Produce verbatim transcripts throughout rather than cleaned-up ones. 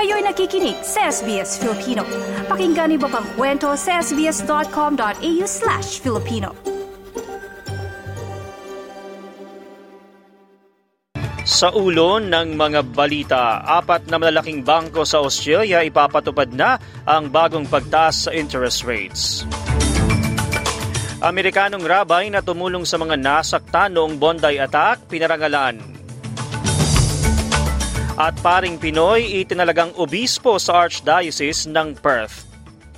Kayo'y nakikinig sa S B S Filipino. Pakinggan niyo pa ang kwento sa sbs.com.au slash Filipino. Sa ulo ng mga balita, apat na malalaking bangko sa Australia ipapatupad na ang bagong pagtaas sa interest rates. Amerikanong rabay na tumulong sa mga nasaktan noong Bondi attack, pinarangalan. At paring Pinoy itinalagang obispo sa Archdiocese ng Perth.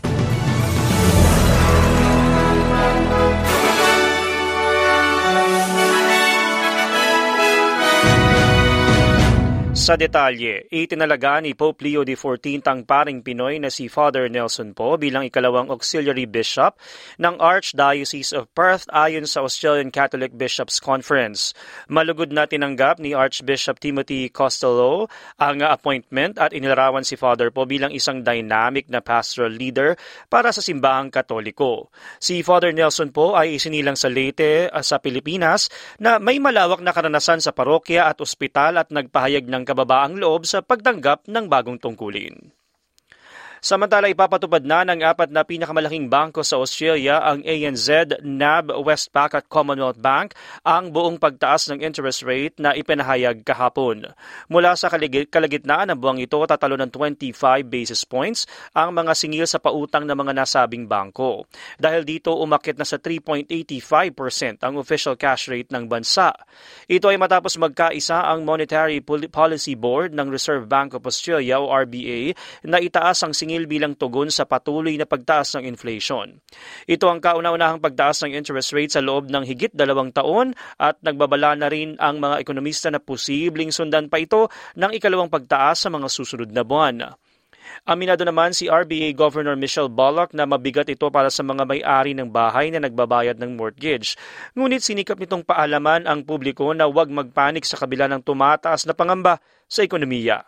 Sa detalye, itinalaga ni Pope Leo the fourteenth ang paring Pinoy na si Father Nelson Po bilang ikalawang auxiliary bishop ng Archdiocese of Perth ayon sa Australian Catholic Bishops' Conference. Malugod na tinanggap ni Archbishop Timothy Costello ang appointment at inilarawan si Father Po bilang isang dynamic na pastoral leader para sa simbahang Katoliko. Si Father Nelson Po ay isinilang sa Leyte sa Pilipinas na may malawak na karanasan sa parokya at ospital at nagpahayag ng kababaang loob sa pagtanggap ng bagong tungkulin. Samantala, ipapatupad na ng apat na pinakamalaking bangko sa Australia, ang A N Z, N A B, Westpac at Commonwealth Bank, ang buong pagtaas ng interest rate na ipinahayag kahapon. Mula sa kalagitnaan ng buwang ito, tatalo ng twenty-five basis points ang mga singil sa pautang ng mga nasabing bangko. Dahil dito, umakit na sa three point eight five percent ang official cash rate ng bansa. Ito ay matapos magkaisa ang Monetary Policy Board ng Reserve Bank of Australia o R B A na itaas ang singil bilang tugon sa patuloy na pagtaas ng inflation. Ito ang kauna-unahang pagtaas ng interest rate sa loob ng higit dalawang taon at nagbabala na rin ang mga ekonomista na posibleng sundan pa ito ng ikalawang pagtaas sa mga susunod na buwan. Aminado naman si R B A Governor Michelle Bullock na mabigat ito para sa mga may-ari ng bahay na nagbabayad ng mortgage. Ngunit sinikap nitong paalaman ang publiko na huwag magpanik sa kabila ng tumataas na pangamba sa ekonomiya.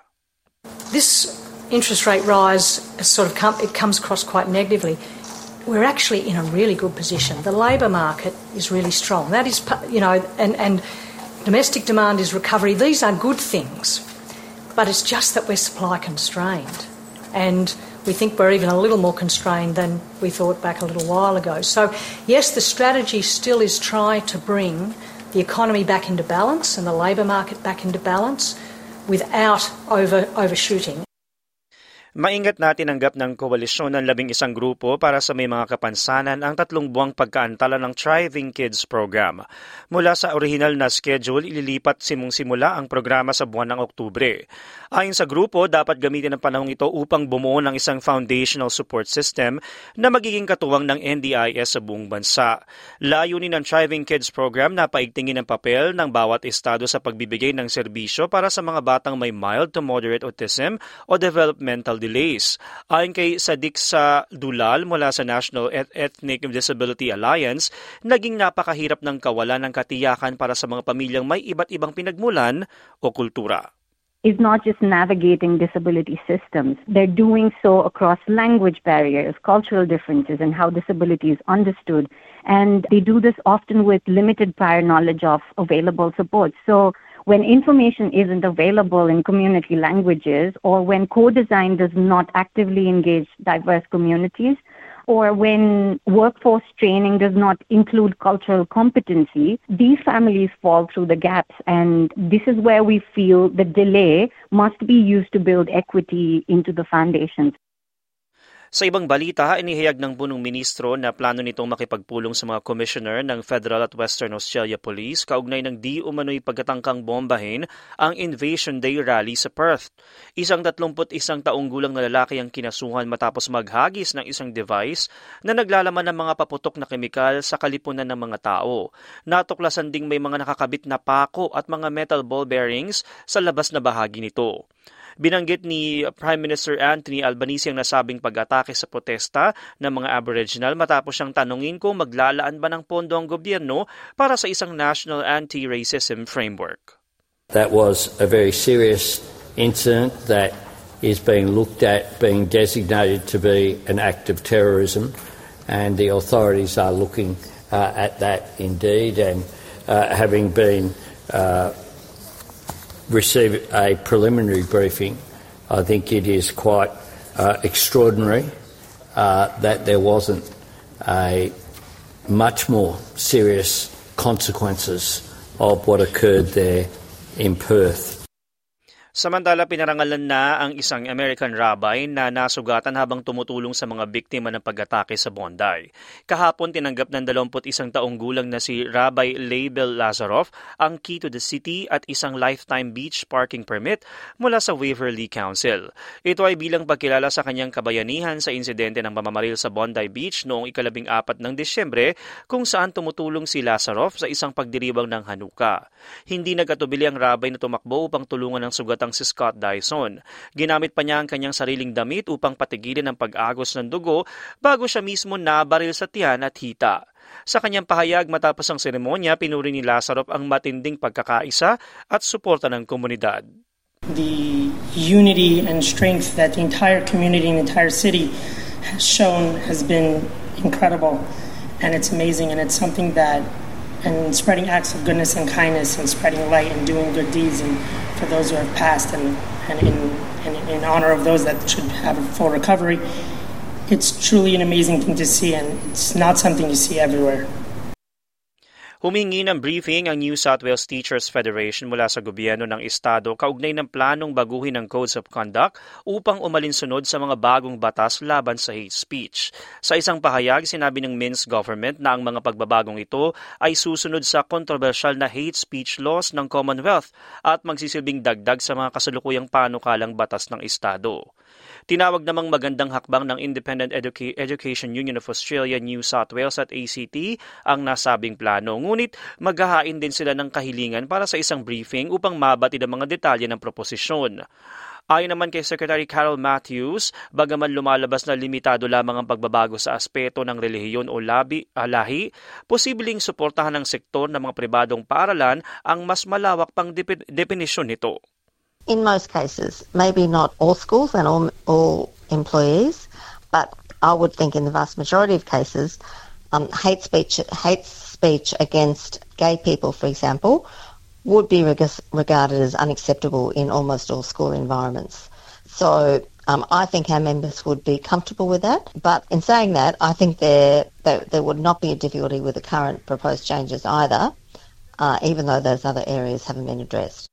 This interest rate rise sort of come, it comes across quite negatively. We're actually in a really good position. The labour market is really strong. That is, you know, and, and domestic demand is recovery. These are good things, but it's just that we're supply constrained. And we think we're even a little more constrained than we thought back a little while ago. So, yes, the strategy still is try to bring the economy back into balance and the labour market back into balance without over overshooting. Maingat na tinanggap ng koalisyon ng labing isang grupo para sa may mga kapansanan ang tatlong buwang pagkaantala ng Thriving Kids Program. Mula sa orihinal na schedule, ililipat simung-simula ang programa sa buwan ng Oktubre. Ayon sa grupo, dapat gamitin ang panahong ito upang bumuo ng isang foundational support system na magiging katuwang ng N D I S sa buong bansa. Layunin ng Thriving Kids Program na paigtingin ang papel ng bawat estado sa pagbibigay ng serbisyo para sa mga batang may mild to moderate autism o developmental delays. Ayon kay Sadiq sa Dulal mula sa National Ethnic Disability Alliance, naging napakahirap ng kawalan ng katiyakan para sa mga pamilyang may iba't ibang pinagmulan o kultura. Is not just navigating disability systems. They're doing so across language barriers, cultural differences, and how disability is understood. And they do this often with limited prior knowledge of available support. So when information isn't available in community languages, or when co-design does not actively engage diverse communities, or when workforce training does not include cultural competency, these families fall through the gaps. And this is where we feel the delay must be used to build equity into the foundations. Sa ibang balita, inihayag ng punong ministro na plano nitong makipagpulong sa mga commissioner ng Federal at Western Australia Police kaugnay ng di umano'y pagkatangkang bombahin ang Invasion Day rally sa Perth. Isang tatlumput isang taong gulang na lalaki ang kinasuhan matapos maghagis ng isang device na naglalaman ng mga paputok na kemikal sa kalipunan ng mga tao. Natuklasan ding may mga nakakabit na pako at mga metal ball bearings sa labas na bahagi nito. Binanggit ni Prime Minister Anthony Albanese ang nasabing pag-atake sa protesta ng mga Aboriginal matapos siyang tanungin kung maglalaan ba ng pondo ang gobyerno para sa isang national anti-racism framework. That was a very serious incident that is being looked at being designated to be an act of terrorism, and the authorities are looking uh, at that indeed, and uh, having been uh, received a preliminary briefing I think it is quite uh, extraordinary uh, that there wasn't a much more serious consequences of what occurred there in Perth. Samantala, pinarangalan na ang isang American rabbi na nasugatan habang tumutulong sa mga biktima ng pag-atake sa Bondi. Kahapon, tinanggap ng dalawampu't isang taong gulang na si Rabbi Label Lazaroff ang key to the city at isang lifetime beach parking permit mula sa Waverly Council. Ito ay bilang pagkilala sa kanyang kabayanihan sa insidente ng pamamaril sa Bondi Beach noong ikalabing apat ng Disyembre, kung saan tumutulong si Lazaroff sa isang pagdiriwang ng Hanukkah. Hindi nagkatubili ang rabbi na tumakbo upang tulungan ng sugat si Scott Dyson. Ginamit pa niya ang kanyang sariling damit upang patigilin ang pag-agos ng dugo bago siya mismo nabaril sa tiyan at hita. Sa kanyang pahayag matapos ang seremonya, pinuri ni Lazaroff ang matinding pagkakaisa at suporta ng komunidad. The unity and strength that the entire community and the entire city has shown has been incredible, and it's amazing, and it's something that and spreading acts of goodness and kindness and spreading light and doing good deeds and for those who have passed and, and in, in, in honor of those that should have a full recovery. It's truly an amazing thing to see, and it's not something you see everywhere. Humingi ng briefing ang New South Wales Teachers Federation mula sa gobyerno ng estado kaugnay ng planong baguhin ang Codes of Conduct upang umalinsunod sa mga bagong batas laban sa hate speech. Sa isang pahayag, sinabi ng Minsk government na ang mga pagbabagong ito ay susunod sa kontrobersyal na hate speech laws ng Commonwealth at magsisilbing dagdag sa mga kasalukuyang panukalang batas ng estado. Tinawag namang magandang hakbang ng Independent Educa- Education Union of Australia, New South Wales at A C T ang nasabing plano. Ngunit maghahain din sila ng kahilingan para sa isang briefing upang mabatid ang mga detalye ng proposisyon. Ayon naman kay Secretary Carol Matthews, bagaman lumalabas na limitado lamang ang pagbabago sa aspeto ng relihiyon o labi, ah, lahi, posibleng suportahan ng sektor ng mga pribadong paaralan ang mas malawak pang dep- definisyon nito. In most cases, maybe not all schools and all, all employees, but I would think in the vast majority of cases, um, hate speech, hate speech against gay people, for example, would be reg- regarded as unacceptable in almost all school environments. So um, I think our members would be comfortable with that. But in saying that, I think there there, there would not be a difficulty with the current proposed changes either, uh, even though those other areas haven't been addressed.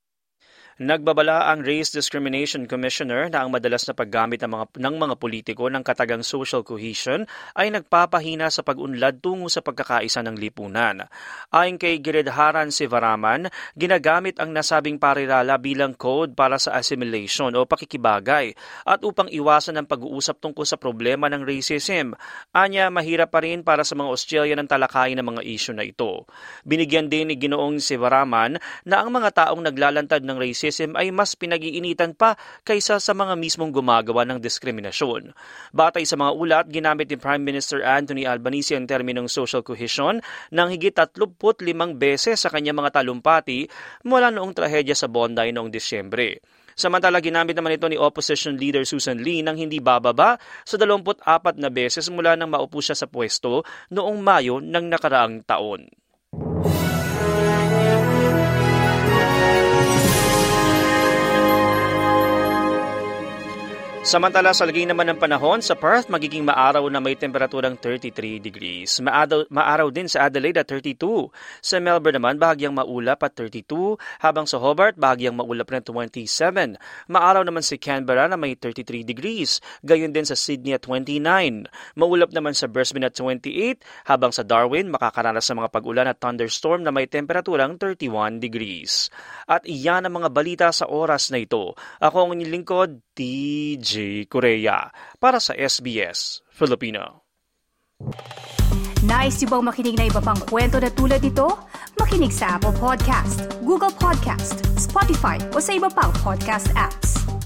Nagbabala ang Race Discrimination Commissioner na ang madalas na paggamit ng mga, ng mga politiko ng katagang social cohesion ay nagpapahina sa pag-unlad tungo sa pagkakaisa ng lipunan. Ayon kay Giridharan Sivaraman, ginagamit ang nasabing parirala bilang code para sa assimilation o pakikibagay at upang iwasan ang pag-uusap tungkol sa problema ng racism. Anya, mahirap pa rin para sa mga Australian ang talakayin ng mga isyu na ito. Binigyan din ni Ginoong Sivaraman na ang mga taong naglalantad ng racism ay mas pinag-iinitan pa kaysa sa mga mismong gumagawa ng diskriminasyon. Batay sa mga ulat, ginamit ni Prime Minister Anthony Albanese ang terminong social cohesion ng higit tatlumput limang beses sa kanyang mga talumpati mula noong trahedya sa Bondi noong Disyembre. Samantala, ginamit naman ito ni Opposition Leader Susan Lee nang hindi bababa sa dalawamput apat na beses mula nang maupo siya sa pwesto noong Mayo ng nakaraang taon. Samantala, sa lagay naman ng panahon, sa Perth magiging maaraw na may temperaturang thirty-three degrees. Maaraw, maaraw din sa Adelaide at thirty-two. Sa Melbourne naman, bahagyang maulap at thirty-two, habang sa Hobart, bahagyang maulap na twenty-seven. Maaraw naman si Canberra na may thirty-three degrees. Gayon din sa Sydney at twenty-nine. Maulap naman sa Brisbane at twenty-eight, habang sa Darwin, makakaranas sa mga pag-ulan at thunderstorm na may temperaturang thirty-one degrees. At iyan ang mga balita sa oras na ito. Ako ang inyong lingkod, T J Korea, para sa S B S Filipino. Nice yung bang makinig na iba pang kwento na tulad ito? Makinig sa Apple Podcast, Google Podcast, Spotify o sa iba pang podcast apps.